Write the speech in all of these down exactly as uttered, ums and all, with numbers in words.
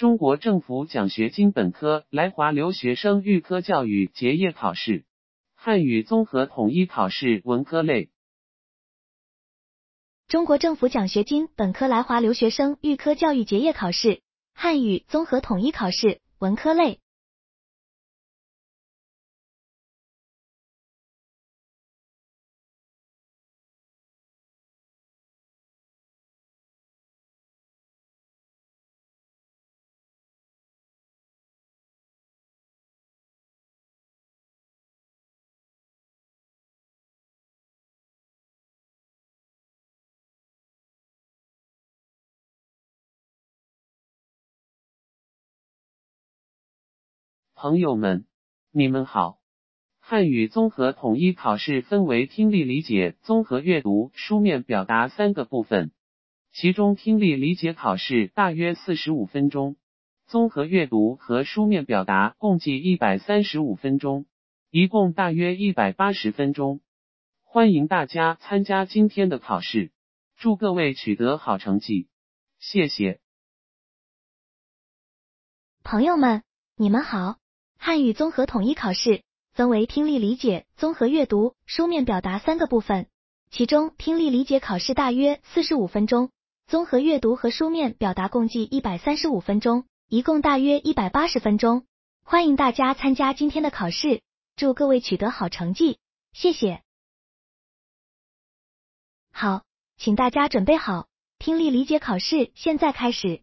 中国政府奖学金本科来华留学生预科教育结业考试，汉语综合统一考试文科类。 中国政府奖学金本科来华留学生预科教育结业考试，汉语综合统一考试文科类。 朋友们，你们好。汉语综合统一考试分为听力理解、综合阅读、书面表达三个部分，其中听力理解考试大约四十五分钟，综合阅读和书面表达共计一百三十五分钟，一共大约一百八十分钟。欢迎大家参加今天的考试，祝各位取得好成绩，谢谢。 朋友们，你们好。汉语综合统一考试分为听力理解、综合阅读、书面表达三个部分，其中听力理解考试大约四十五分钟，综合阅读和书面表达共计一百三十五分钟，一共大约一百八十分钟。欢迎大家参加今天的考试，祝各位取得好成绩，谢谢。好，请大家准备好，听力理解考试现在开始。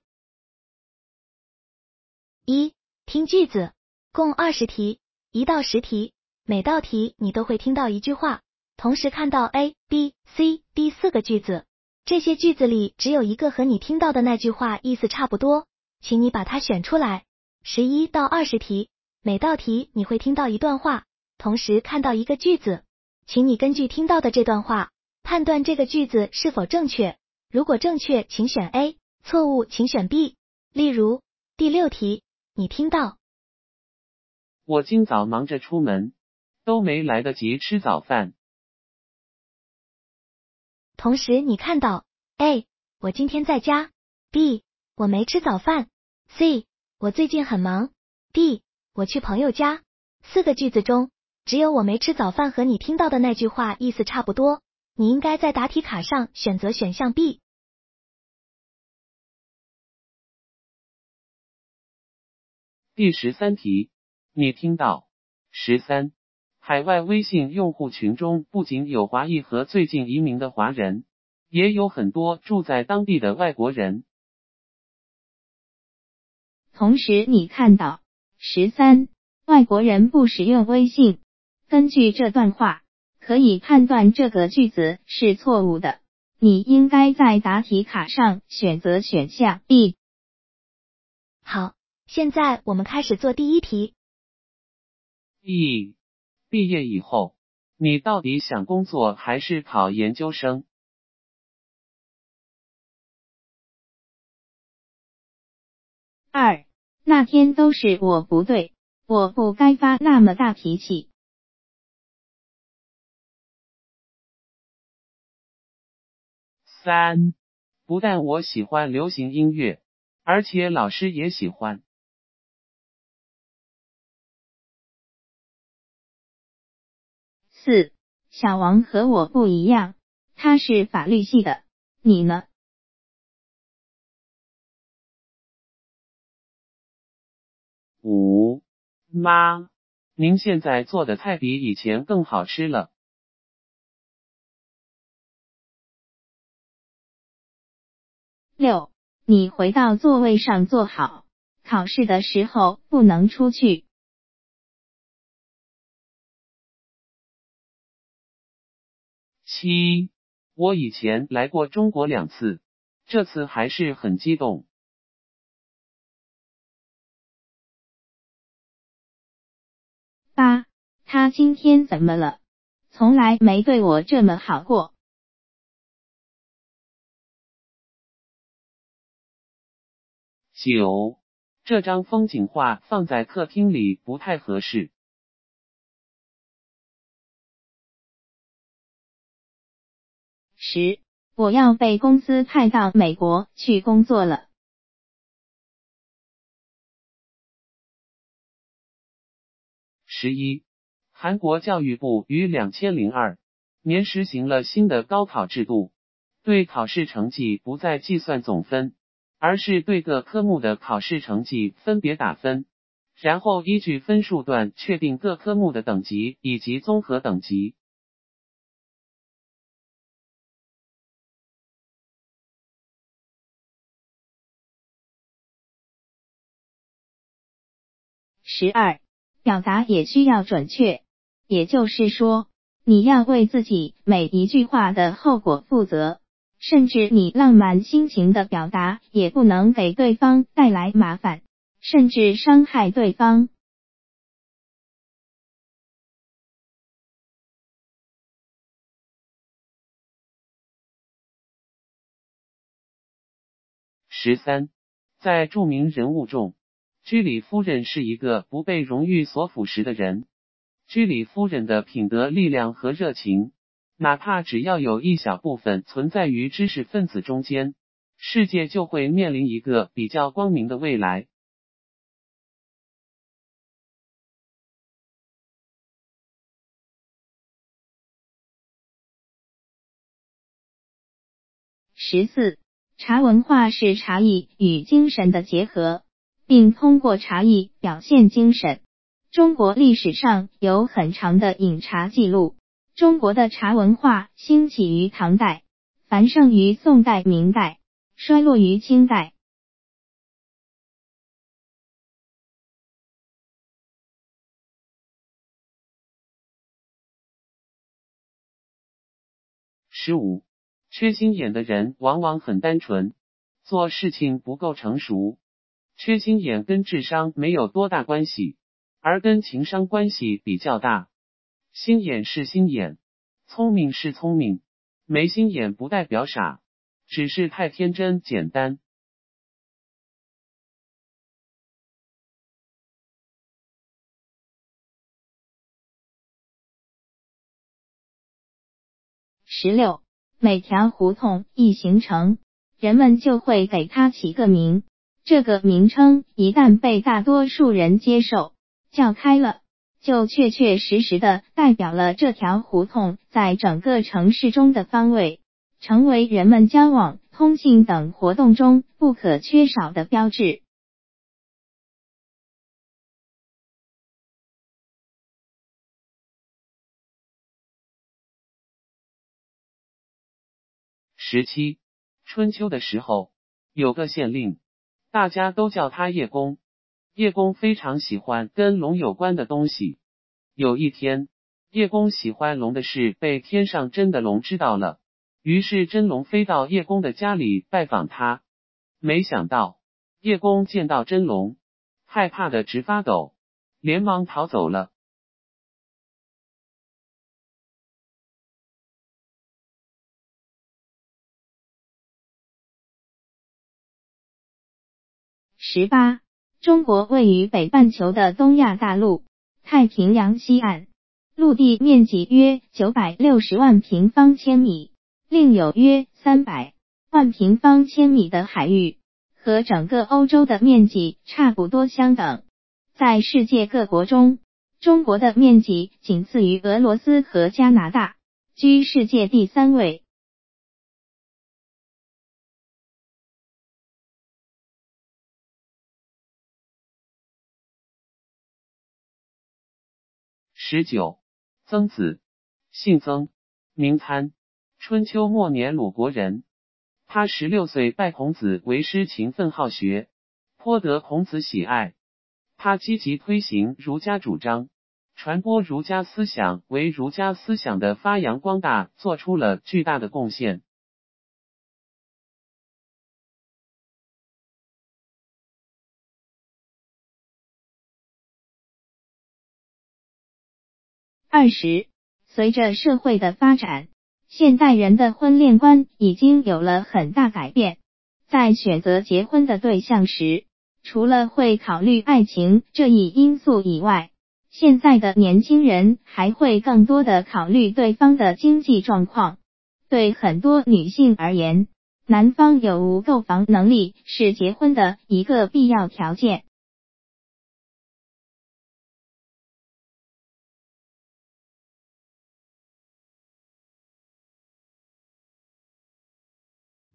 一、听句子，共二十题，一到十题，每道题你都会听到一句话，同时看到 A、B、C、D 四个句子，这些句子里只有一个和你听到的那句话意思差不多，请你把它选出来。十一到二十题，每道题你会听到一段话，同时看到一个句子，请你根据听到的这段话，判断这个句子是否正确，如果正确请选 A， 错误请选 B。例如，第六题，你听到我今早忙着出门，都没来得及吃早饭。 同时你看到 A， 我今天在家， B， 我没吃早饭， C， 我最近很忙， D， 我去朋友家。四个句子中，只有我没吃早饭和你听到的那句话意思差不多，你应该在答题卡上选择选项 B。 第十三题，你听到。十三，海外微信用户群中不仅有华裔和最近移民的华人，也有很多住在当地的外国人。 同时你看到。十三，外国人不使用微信。根据这段话，可以判断这个句子是错误的，你应该在答题卡上选择选项 B。 好，现在我们开始做第一题。 一、毕业以后，你到底想工作还是考研究生？ 二、那天都是我不对，我不该发那么大脾气。 三、不但我喜欢流行音乐，而且老师也喜欢。 四、小王和我不一样，他是法律系的，你呢？ 五、妈，您现在做的菜比以前更好吃了。 六、你回到座位上坐好，考试的时候不能出去。 七、我以前来过中国两次，这次还是很激动。 八、他今天怎么了？从来没对我这么好过。 九、这张风景画放在客厅里不太合适。 十、我要被公司派到美国去工作了。 十一，韩国教育部于两千零二年实行了新的高考制度，对考试成绩不再计算总分，而是对各科目的考试成绩分别打分，然后依据分数段确定各科目的等级以及综合等级。 十二，表达也需要准确，也就是说，你要为自己每一句话的后果负责，甚至你浪漫心情的表达也不能给对方带来麻烦，甚至伤害对方。 十三，在著名人物中，居里夫人是一个不被荣誉所腐蚀的人。居里夫人的品德力量和热情，哪怕只要有一小部分存在于知识分子中间，世界就会面临一个比较光明的未来。 十四，茶文化是茶艺与精神的结合，并通过茶艺表现精神。中国历史上有很长的饮茶记录，中国的茶文化兴起于唐代，繁盛于宋代、明代，衰落于清代。 十五，缺心眼的人往往很单纯，做事情不够成熟。缺心眼跟智商没有多大关系，而跟情商关系比较大。心眼是心眼，聪明是聪明，没心眼不代表傻，只是太天真简单。 十六，每条胡同一形成，人们就会给它起个名，这个名称一旦被大多数人接受，叫开了，就确确实实的代表了这条胡同在整个城市中的方位，成为人们交往、通信等活动中不可缺少的标志。 十七，春秋的时候，有个县令，大家都叫他叶公。叶公非常喜欢跟龙有关的东西。有一天，叶公喜欢龙的事被天上真的龙知道了，于是真龙飞到叶公的家里拜访他。没想到，叶公见到真龙，害怕的直发抖，连忙逃走了。 十八，中国位于北半球的东亚大陆，太平洋西岸，陆地面积约九百六十万平方千米，另有约三百万平方千米的海域，和整个欧洲的面积差不多相等。在世界各国中，中国的面积仅次于俄罗斯和加拿大，居世界第三位。 十九，曾子，姓曾，名参，春秋末年鲁国人。他十六岁拜孔子为师，勤奋好学，颇得孔子喜爱。他积极推行儒家主张，传播儒家思想，为儒家思想的发扬光大做出了巨大的贡献。 二十，随着社会的发展，现代人的婚恋观已经有了很大改变。在选择结婚的对象时，除了会考虑爱情这一因素以外，现在的年轻人还会更多的考虑对方的经济状况。对很多女性而言，男方有无购房能力是结婚的一个必要条件。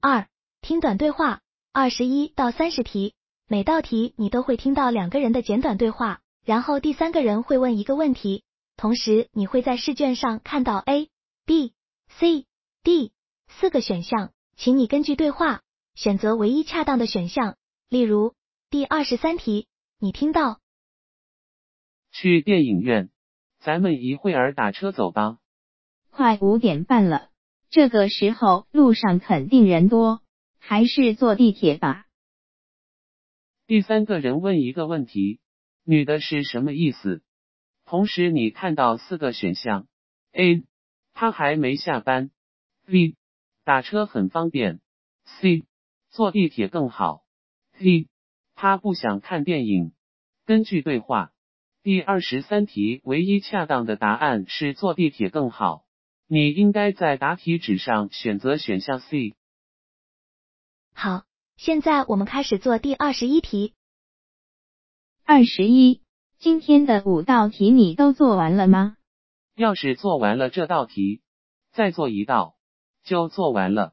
二、听短对话，二十一到三十题，每道题你都会听到两个人的简短对话，然后第三个人会问一个问题，同时你会在试卷上看到 A、B、C、D 四个选项，请你根据对话选择唯一恰当的选项。例如第二十三题，你听到去电影院，咱们一会儿打车走吧。 快五点半了，这个时候路上肯定人多，还是坐地铁吧。 第三个人问一个问题，女的是什么意思？同时你看到四个选项 A 她还没下班， B 打车很方便， C 坐地铁更好， D 她不想看电影。根据对话，第二十三题唯一恰当的答案是坐地铁更好，你应该在答题纸上选择选项 C。 好，现在我们开始做第二十一题。 二十一，今天的五道题你都做完了吗？ 要是做完了这道题，再做一道，就做完了。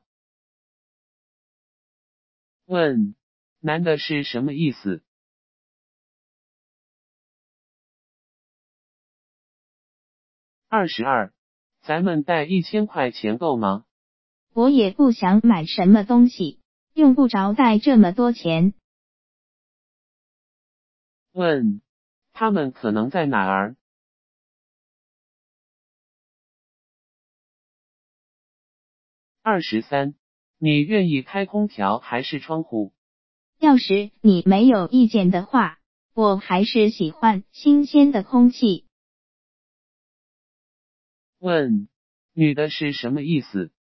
问，男的是什么意思？二十二，咱们带一千块钱够吗？ 我也不想买什么东西，用不着带这么多钱。 问，他们可能在哪儿？二十三，你愿意开空调还是窗户？ 要是你没有意见的话，我还是喜欢新鲜的空气。 问，女的是什么意思？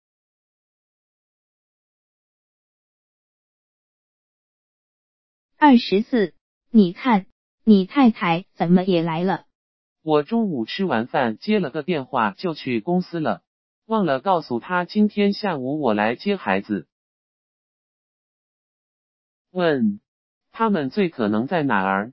二十四，你看，你太太怎么也来了？ 我中午吃完饭接了个电话就去公司了，忘了告诉她今天下午我来接孩子。问，他们最可能在哪儿？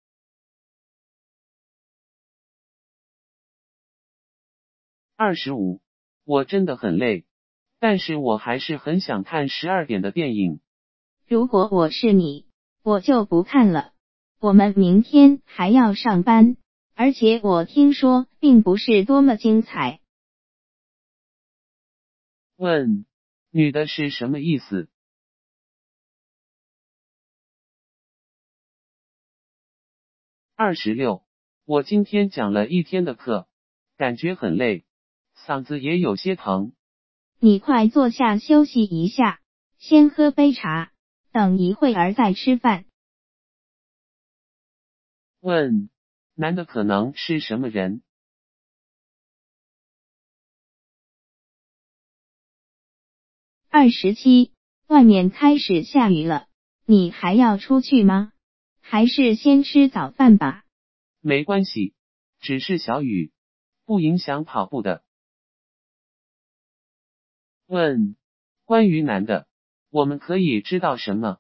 二十五，我真的很累，但是我还是很想看十二点的电影。 如果我是你，我就不看了。我们明天还要上班，而且我听说并不是多么精彩。 问，女的是什么意思？二十六，我今天讲了一天的课，感觉很累，嗓子也有些疼。 你快坐下休息一下，先喝杯茶，等一会儿再吃饭。 问，男的可能是什么人？ 二十七，外面开始下雨了，你还要出去吗？还是先吃早饭吧。 没关系，只是小雨，不影响跑步的。问，关于男的，我们可以知道什么？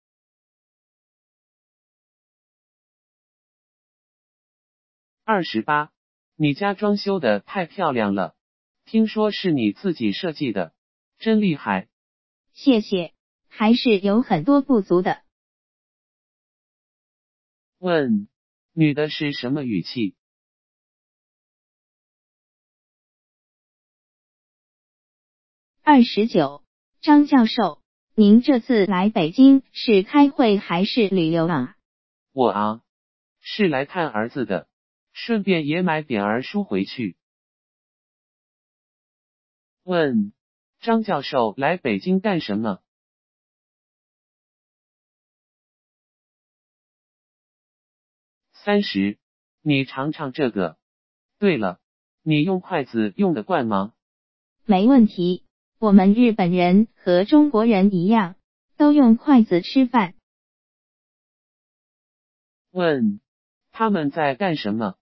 二十八，你家装修的太漂亮了，听说是你自己设计的，真厉害。 谢谢，还是有很多不足的。 问，女的是什么语气？ 二十九，张教授，您这次来北京是开会还是旅游啊？ 我啊，是来看儿子的，顺便也买点儿书回去。问，张教授来北京干什么？三十，你尝尝这个。对了，你用筷子用得惯吗？ 没问题，我们日本人和中国人一样，都用筷子吃饭。 问，他们在干什么？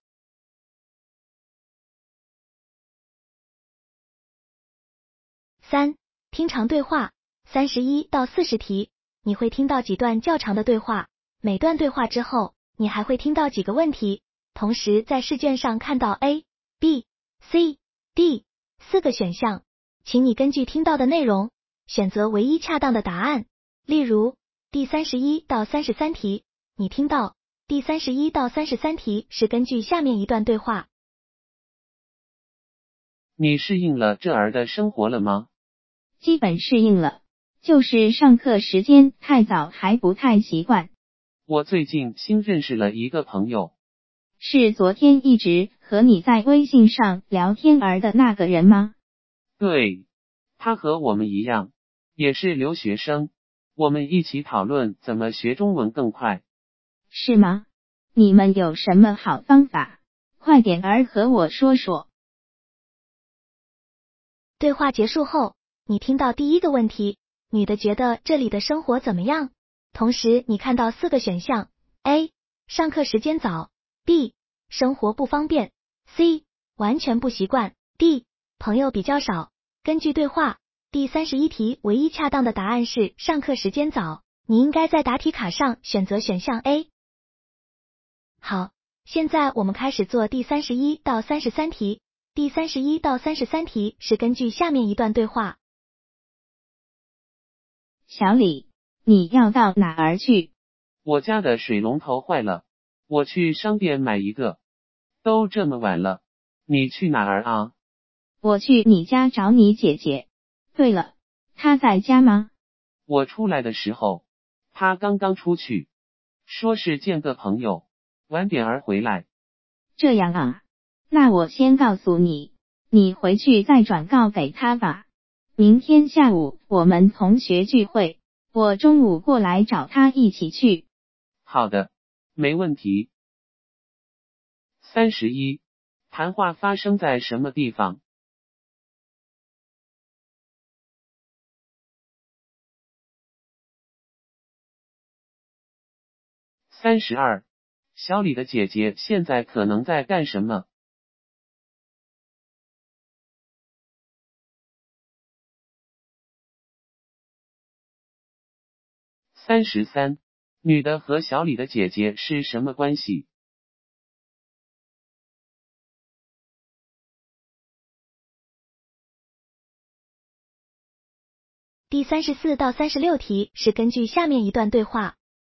三、听长对话，三十一到四十题，你会听到几段较长的对话，每段对话之后，你还会听到几个问题，同时在试卷上看到 A、B、C、D 四个选项，请你根据听到的内容选择唯一恰当的答案。例如，第三十一到三十三题，你听到第三十一到三十三题是根据下面一段对话。 你适应了这儿的生活了吗？ 基本适应了，就是上课时间太早还不太习惯。 我最近新认识了一个朋友。 是昨天一直和你在微信上聊天儿的那个人吗？ 对，他和我们一样，也是留学生，我们一起讨论怎么学中文更快。 是吗？你们有什么好方法？快点儿和我说说。 对话结束后，你听到第一个问题，女的觉得这里的生活怎么样？同时你看到四个选项 ：A. 上课时间早 B. 生活不方便 C. 完全不习惯 D. 朋友比较少。根据对话，第三十一题唯一恰当的答案是上课时间早，你应该在答题卡上选择选项 A。 好，现在我们开始做第三十一到三十三题。第三十一到三十三题是根据下面一段对话。 小李，你要到哪儿去？ 我家的水龙头坏了，我去商店买一个。都这么晚了，你去哪儿啊？ 我去你家找你姐姐。对了，她在家吗？ 我出来的时候，她刚刚出去，说是见个朋友，晚点儿回来。 这样啊，那我先告诉你，你回去再转告给她吧。明天下午我们同学聚会，我中午过来找她一起去。 好的，没问题。三十一，谈话发生在什么地方？三十二，小李的姐姐现在可能在干什么？三十三，女的和小李的姐姐是什么关系？ 第三十四到三十六题是根据下面一段对话。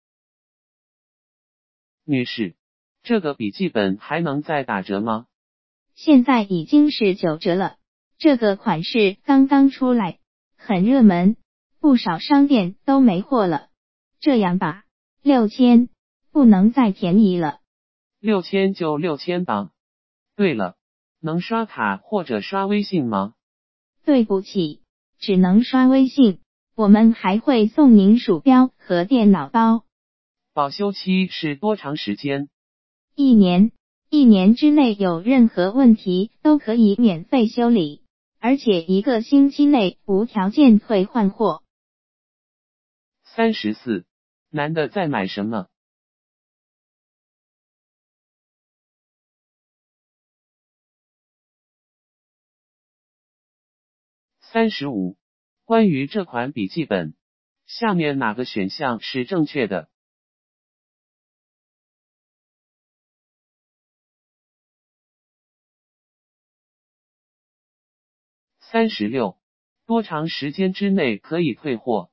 女士，这个笔记本还能再打折吗？ 现在已经是九折了，这个款式刚刚出来，很热门，不少商店都没货了。这样吧，六千，不能再便宜了。 六千就六千吧。对了，能刷卡或者刷微信吗？ 对不起，只能刷微信，我们还会送您鼠标和电脑包。 保修期是多长时间？ 一年，一年之内有任何问题都可以免费修理，而且一个星期内无条件退换货。 三十四，男的在买什么？三十五，关于这款笔记本，下面哪个选项是正确的？三十六，多长时间之内可以退货？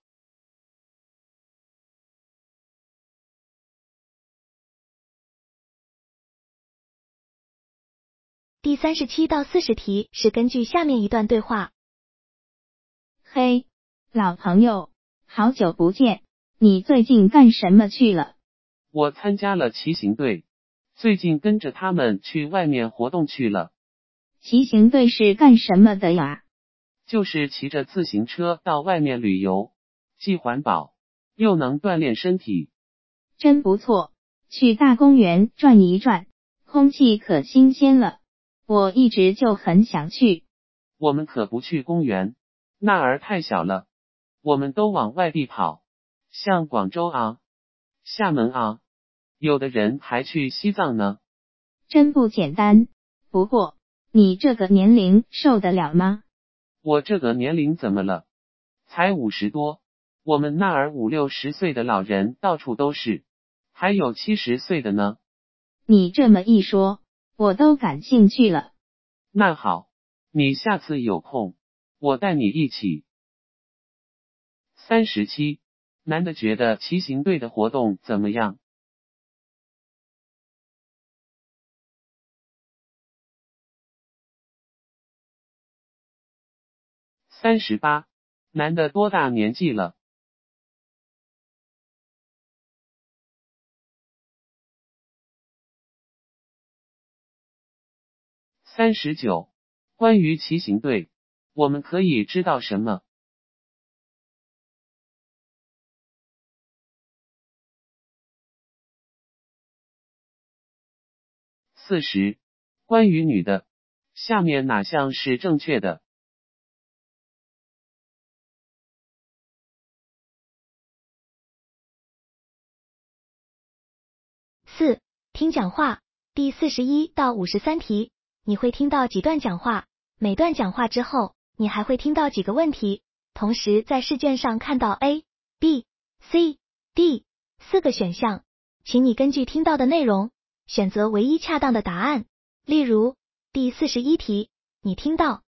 第三十七到四十题是根据下面一段对话。 嘿，老朋友，好久不见，你最近干什么去了？ 我参加了骑行队，最近跟着他们去外面活动去了。 骑行队是干什么的呀？ 就是骑着自行车到外面旅游，既环保，又能锻炼身体。 真不错，去大公园转一转，空气可新鲜了。我一直就很想去。 我们可不去公园，那儿太小了，我们都往外地跑，像广州啊、厦门啊，有的人还去西藏呢。 真不简单，不过，你这个年龄受得了吗？ 我这个年龄怎么了？才五十多，我们那儿五六十岁的老人到处都是，还有七十岁的呢。 你这么一说，我都感兴趣了。 那好，你下次有空，我带你一起。 三十七，男的觉得骑行队的活动怎么样？三十八，男的多大年纪了？三十九，关于骑行队，我们可以知道什么？四十，关于女的，下面哪项是正确的？ 四、听讲话。第四十一到五十三题，你会听到几段讲话？每段讲话之后，你还会听到几个问题？同时在试卷上看到 A、B、C、D 四个选项，请你根据听到的内容，选择唯一恰当的答案。例如，第四十一题，你听到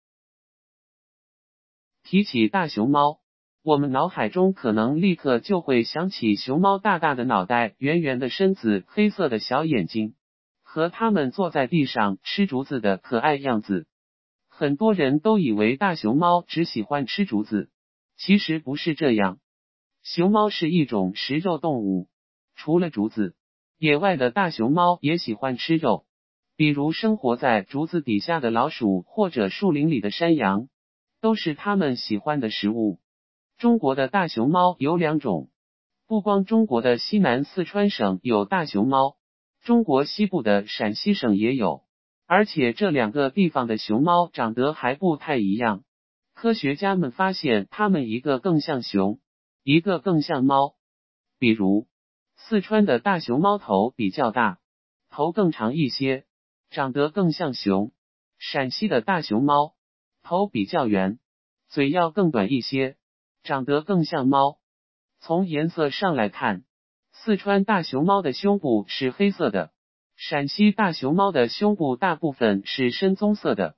提起大熊猫，我们脑海中可能立刻就会想起熊猫大大的脑袋、圆圆的身子、黑色的小眼睛，和它们坐在地上吃竹子的可爱样子。很多人都以为大熊猫只喜欢吃竹子，其实不是这样。熊猫是一种食肉动物，除了竹子，野外的大熊猫也喜欢吃肉，比如生活在竹子底下的老鼠或者树林里的山羊，都是它们喜欢的食物。中国的大熊猫有两种，不光中国的西南四川省有大熊猫，中国西部的陕西省也有，而且这两个地方的熊猫长得还不太一样。科学家们发现它们一个更像熊，一个更像猫。比如，四川的大熊猫头比较大，头更长一些，长得更像熊；陕西的大熊猫头比较圆，嘴要更短一些，长得更像猫。从颜色上来看，四川大熊猫的胸部是黑色的，陕西大熊猫的胸部大部分是深棕色的。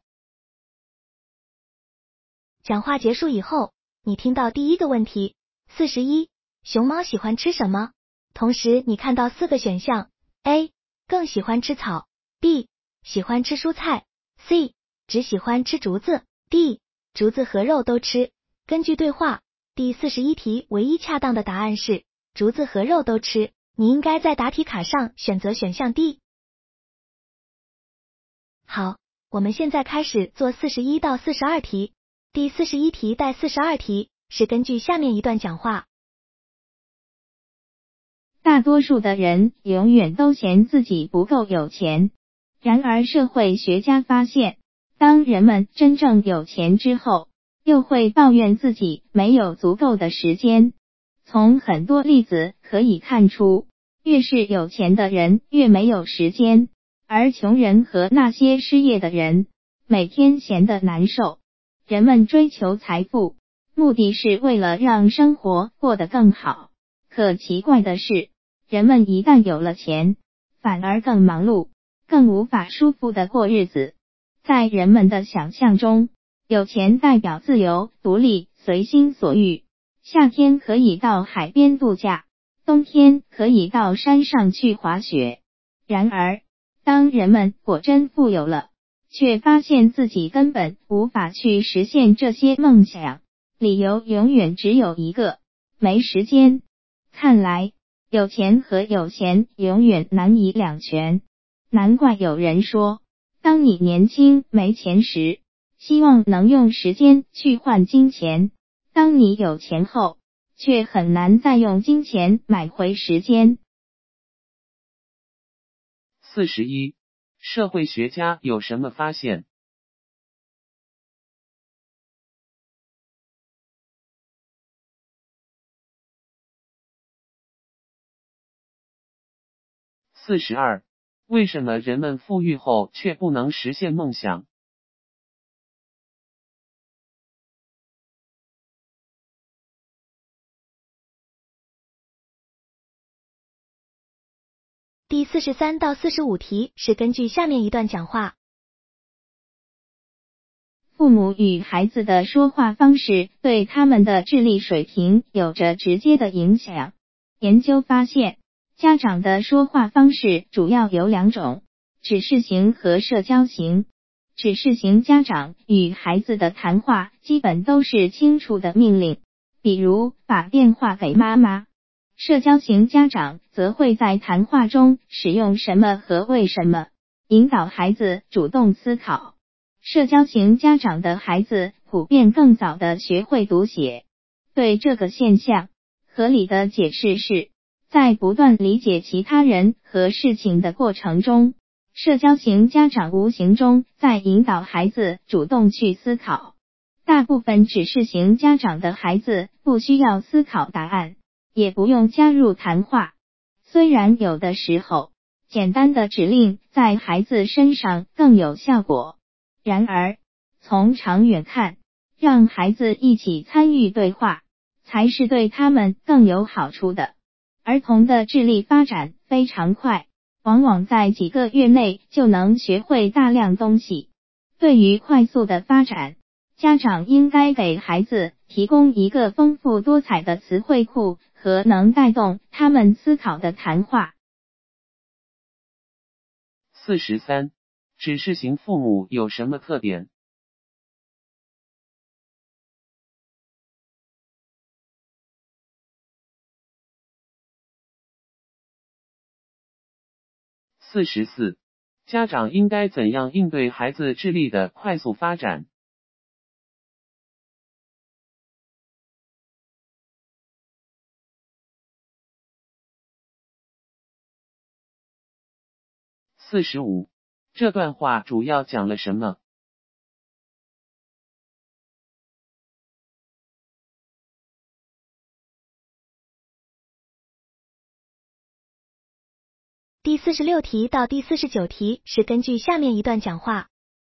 讲话结束以后，你听到第一个问题，四十一，熊猫喜欢吃什么？同时你看到四个选项 A 更喜欢吃草， B 喜欢吃蔬菜， C 只喜欢吃竹子， D 竹子和肉都吃。根据对话，第四十一题唯一恰当的答案是竹子和肉都吃，你应该在答题卡上选择选项 D。 好，我们现在开始做四十一到四十二题。第四十一题带四十二题是根据下面一段讲话。 大多数的人永远都嫌自己不够有钱，然而社会学家发现，当人们真正有钱之后，又会抱怨自己没有足够的时间。从很多例子可以看出，越是有钱的人越没有时间，而穷人和那些失业的人，每天闲得难受。人们追求财富，目的是为了让生活过得更好。可奇怪的是，人们一旦有了钱，反而更忙碌，更无法舒服地过日子。在人们的想象中，有钱代表自由、独立、随心所欲。夏天可以到海边度假，冬天可以到山上去滑雪。然而，当人们果真富有了，却发现自己根本无法去实现这些梦想，理由永远只有一个：没时间。看来，有钱和有闲永远难以两全。难怪有人说，当你年轻没钱时，希望能用时间去换金钱；当你有钱后，却很难再用金钱买回时间。 四十一，社会学家有什么发现？四十二，为什么人们富裕后却不能实现梦想？ 第四十三到四十五题是根据下面一段讲话。 父母与孩子的说话方式对他们的智力水平有着直接的影响。研究发现，家长的说话方式主要有两种：指示型和社交型。指示型家长与孩子的谈话基本都是清楚的命令，比如把电话给妈妈。社交型家长则会在谈话中使用什么和为什么，引导孩子主动思考。社交型家长的孩子普遍更早地学会读写。对这个现象，合理的解释是，在不断理解其他人和事情的过程中，社交型家长无形中在引导孩子主动去思考。大部分指示型家长的孩子不需要思考答案，也不用加入谈话。虽然有的时候，简单的指令在孩子身上更有效果，然而，从长远看，让孩子一起参与对话，才是对他们更有好处的。儿童的智力发展非常快，往往在几个月内就能学会大量东西。对于快速的发展，家长应该给孩子提供一个丰富多彩的词汇库和能带动他们思考的谈话。 四十三，指示型父母有什么特点？四十四，家长应该怎样应对孩子智力的快速发展？四十五，这段话主要讲了什么？ 第四十六题到第四十九题是根据下面一段讲话。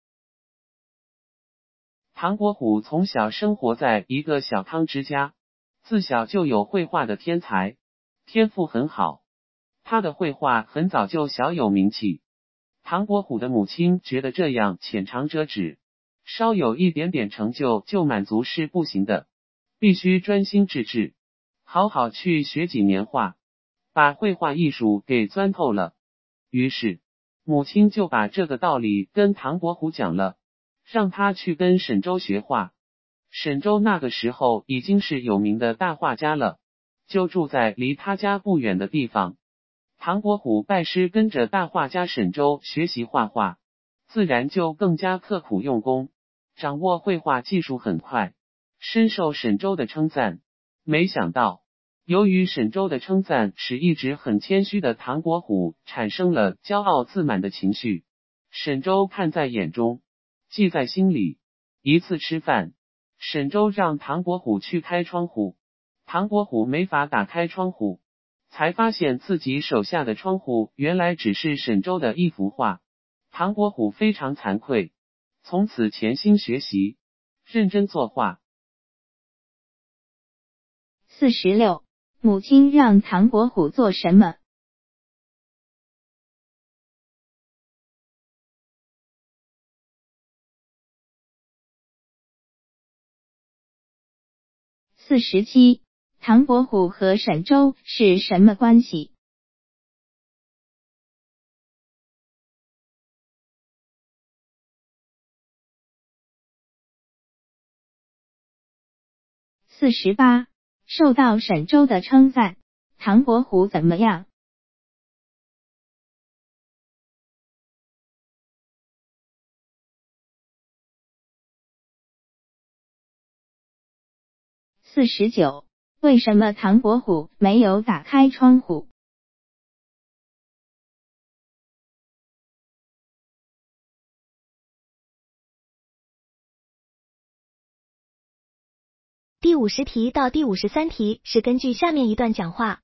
唐国虎从小生活在一个小康之家，自小就有绘画的天才，天赋很好。他的绘画很早就小有名气。唐国虎的母亲觉得这样浅尝辄止，稍有一点点成就就满足是不行的，必须专心致志，好好去学几年画，把绘画艺术给钻透了。于是，母亲就把这个道理跟唐国虎讲了，让他去跟沈周学画。沈周那个时候已经是有名的大画家了，就住在离他家不远的地方。唐国虎拜师跟着大画家沈周学习画画，自然就更加刻苦用功，掌握绘画技术很快，深受沈周的称赞。没想到，由于沈周的称赞，使一直很谦虚的唐国虎产生了骄傲自满的情绪。沈周看在眼中，记在心里。一次吃饭，沈周让唐国虎去开窗户，唐国虎没法打开窗户，才发现自己手下的窗户原来只是沈周的一幅画。唐国虎非常惭愧，从此潜心学习，认真作画。 四十六，母亲让唐国虎做什么？四十七，唐国虎和沈周是什么关系？四十八，受到沈周的称赞，唐国虎怎么样？四十九，为什么唐国虎没有打开窗户？ 第五十题到第五十三题是根据下面一段讲话。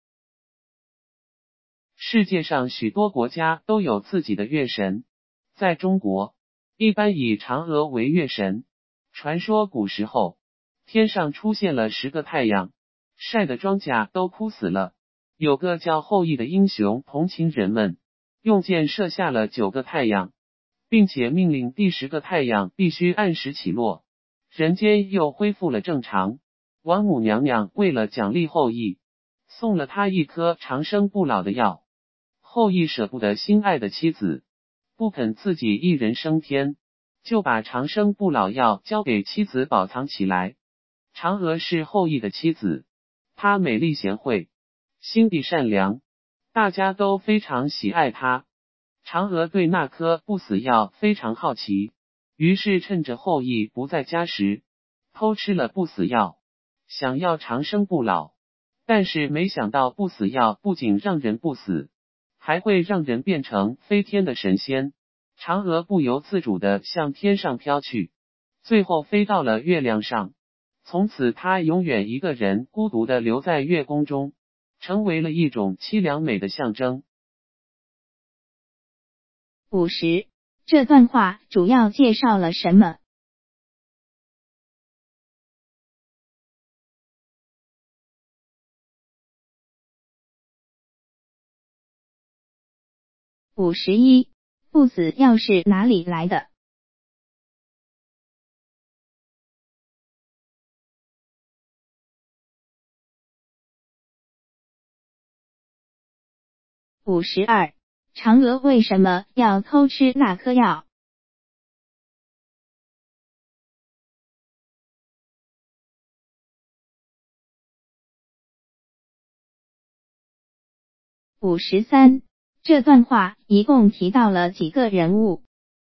世界上许多国家都有自己的月神，在中国，一般以嫦娥为月神。传说古时候，天上出现了十个太阳，晒的庄稼都枯死了。有个叫后羿的英雄同情人们，用箭射下了九个太阳， 并且命令第十个太阳必须按时起落，人间又恢复了正常。王母娘娘为了奖励后羿，送了他一颗长生不老的药。后羿舍不得心爱的妻子，不肯自己一人升天，就把长生不老药交给妻子保藏起来。嫦娥是后羿的妻子，她美丽贤惠，心地善良，大家都非常喜爱她。嫦娥对那颗不死药非常好奇，于是趁着后羿不在家时，偷吃了不死药，想要长生不老。但是没想到不死药不仅让人不死，还会让人变成飞天的神仙。嫦娥不由自主地向天上飘去，最后飞到了月亮上。从此她永远一个人孤独地留在月宫中，成为了一种凄凉美的象征。 五十，这段话主要介绍了什么？五十一，不死药是哪里来的？五十二，嫦娥为什么要偷吃那颗药？五十三，这段话一共提到了几个人物？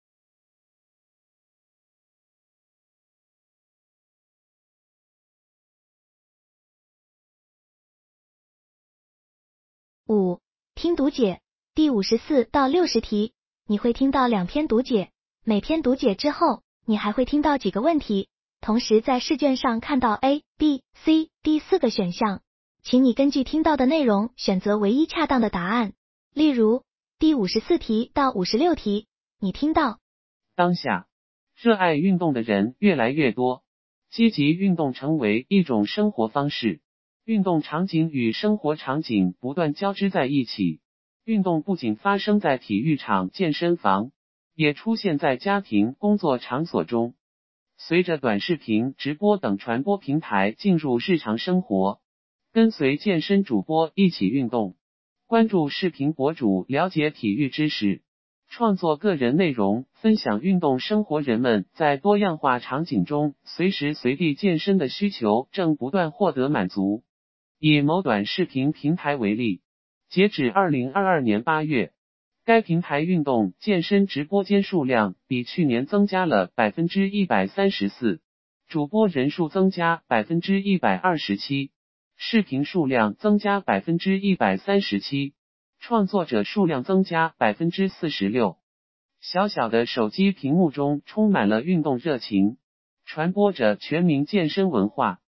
五、听读解，第五十四到六十题，你会听到两篇读解，每篇读解之后，你还会听到几个问题，同时在试卷上看到 A、B、C、D 四个选项，请你根据听到的内容选择唯一恰当的答案。例如，第五十四题到五十六题，你听到当下，热爱运动的人越来越多，积极运动成为一种生活方式。运动场景与生活场景不断交织在一起，运动不仅发生在体育场、健身房，也出现在家庭、工作场所中。随着短视频、直播等传播平台进入日常生活，跟随健身主播一起运动，关注视频博主了解体育知识，创作个人内容，分享运动生活，人们在多样化场景中随时随地健身的需求正不断获得满足。以某短视频平台为例，截止二零二二年八月，该平台运动健身直播间数量比去年增加了 百分之一百三十四， 主播人数增加 百分之一百二十七， 视频数量增加 百分之一百三十七， 创作者数量增加 百分之四十六。 小小的手机屏幕中充满了运动热情，传播着全民健身文化。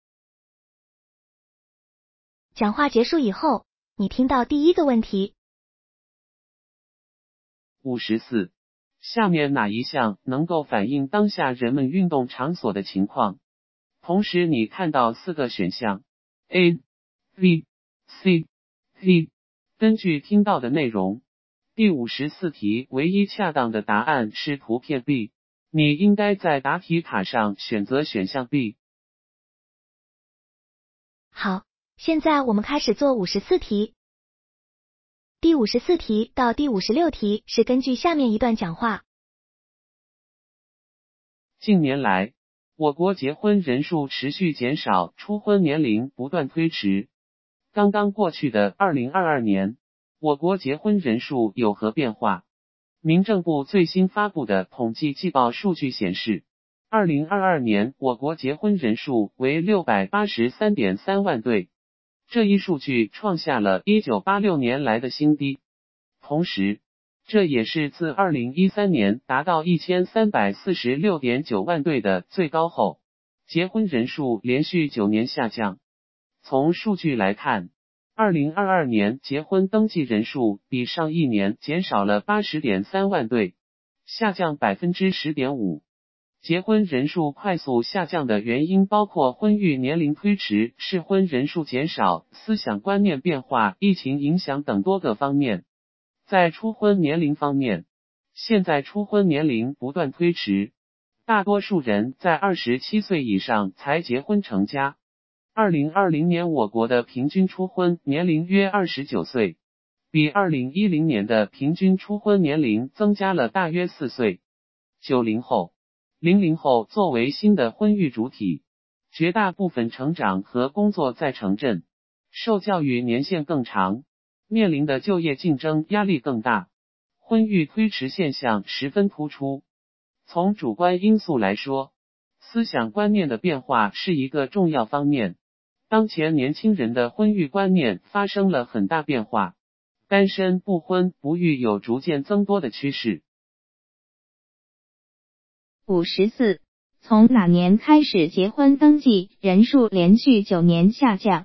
讲话结束以后，你听到第一个问题。 五十四，下面哪一项能够反映当下人们运动场所的情况？同时你看到四个选项 A、B、C、D， 根据听到的内容，第五十四题唯一恰当的答案是图片 B， 你应该在答题卡上选择选项 B。 好，现在我们开始做五十四题。第五十四题到第五十六题是根据下面一段讲话。 近年来，我国结婚人数持续减少，初婚年龄不断推迟。刚刚过去的二零二二年，我国结婚人数有何变化？民政部最新发布的统计季报数据显示，二零二二年我国结婚人数为 六百八十三点三万对，这一数据创下了一九八六年来的新低。同时，这也是自二零一三年达到 一千三百四十六点九万对的最高后，结婚人数连续九年下降。从数据来看，二零二二年结婚登记人数比上一年减少了 八十点三万对，下降 百分之十点五。结婚人数快速下降的原因包括婚育年龄推迟、适婚人数减少、思想观念变化、疫情影响等多个方面。在初婚年龄方面， 现在初婚年龄不断推迟，大多数人在二十七岁以上才结婚成家。二零二零年我国的平均初婚年龄约二十九岁，比二零一零年的平均初婚年龄增加了大约四岁。九零后、零零后作为新的婚育主体，绝大部分成长和工作在城镇，受教育年限更长，面临的就业竞争压力更大，婚育推迟现象十分突出。从主观因素来说，思想观念的变化是一个重要方面。当前年轻人的婚育观念发生了很大变化，单身不婚不育有逐渐增多的趋势。 五十四，从哪年开始结婚登记人数连续九年下降？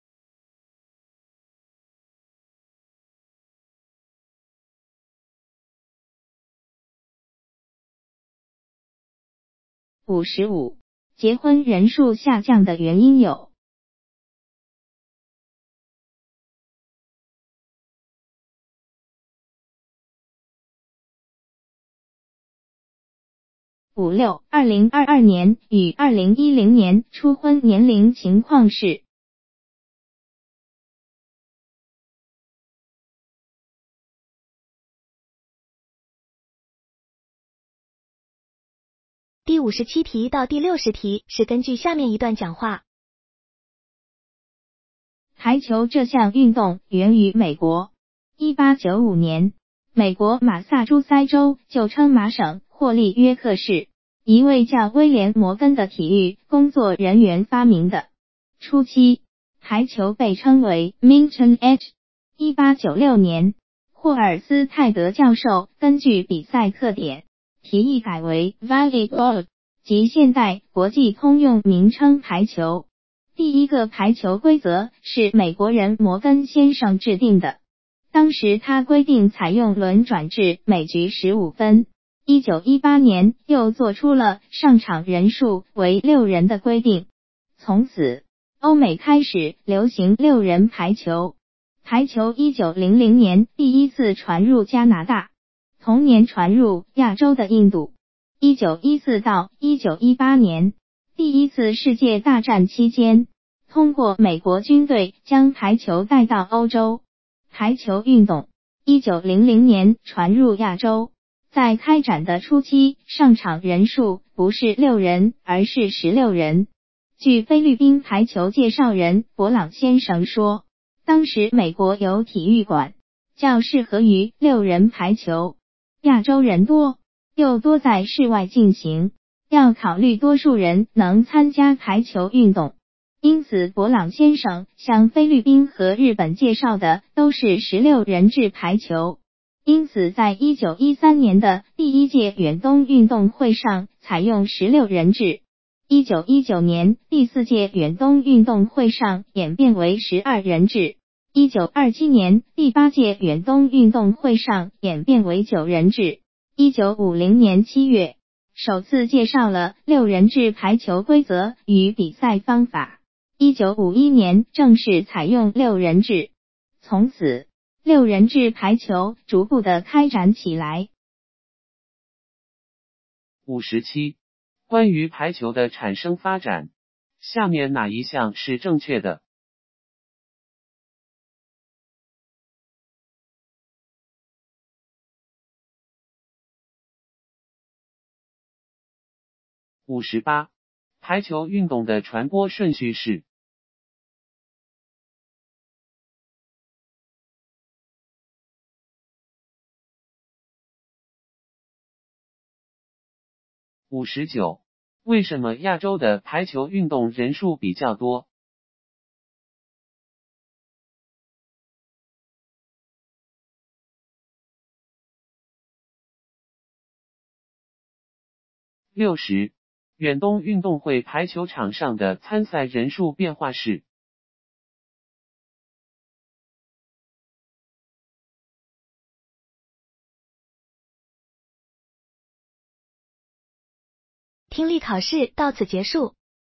五十五，结婚人数下降的原因有：五六，二零二二年与二零一零年初婚年龄情况是。 第五十七题到第六十题是根据下面一段讲话。 排球这项运动源于美国。一八九五年，美国马萨诸塞州旧称麻省霍利约克市，一位叫威廉·摩根的体育工作人员发明的。初期，排球被称为 Minton Edge。一八九六年，霍尔斯泰德教授根据比赛特点，提议改为 Volleyball， 即现代国际通用名称排球。第一个排球规则是美国人摩根先生制定的，当时他规定采用轮转制，每局十五分。一九一八年又做出了上场人数为六人的规定。从此，欧美开始流行六人排球。排球一九零零年第一次传入加拿大，同年传入亚洲的印度。一九一四到一九一八年，第一次世界大战期间，通过美国军队将排球带到欧洲。排球运动一九零零年传入亚洲，在开展的初期，上场人数不是六人，而是十六人。据菲律宾排球介绍人博朗先生说，当时美国有体育馆，较适合于六人排球。亚洲人多，又多在室外进行，要考虑多数人能参加排球运动。因此博朗先生向菲律宾和日本介绍的都是十六人制排球。因此在一九一三年的第一届远东运动会上采用十六人制。一九一九年第四届远东运动会上演变为十二人制。一九二七年第八届远东运动会上演变为九人制。一九五零年七月，首次介绍了六人制排球规则与比赛方法。一九五一年正式采用六人制，从此六人制排球逐步的开展起来。 五十七，关于排球的产生发展，下面哪一项是正确的？五十八，排球运动的传播顺序是？五十九，为什么亚洲的排球运动人数比较多？六十，远东运动会排球场上的参赛人数变化是？ 听力考试到此结束。